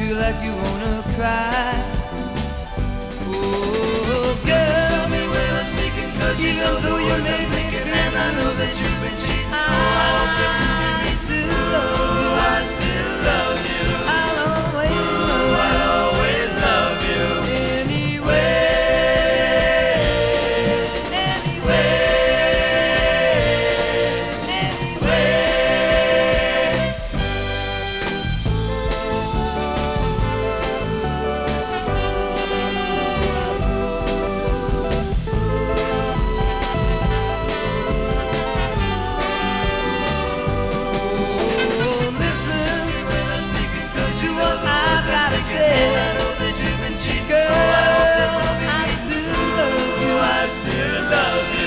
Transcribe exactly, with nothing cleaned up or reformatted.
feel like you wanna cry. Oh, girl, Listen to me when I'm speaking, cause you even know the though you words may I'm think thinking, that and I know that you've been cheating. I, Oh, I hope that you I can still love you. Oh, I still love you. I'll always Oh, love I'll always love you. you anyway. Anyway. I know that you've been cheating. Girl, Oh, I hope that love you. I still love you. Oh, I still love you.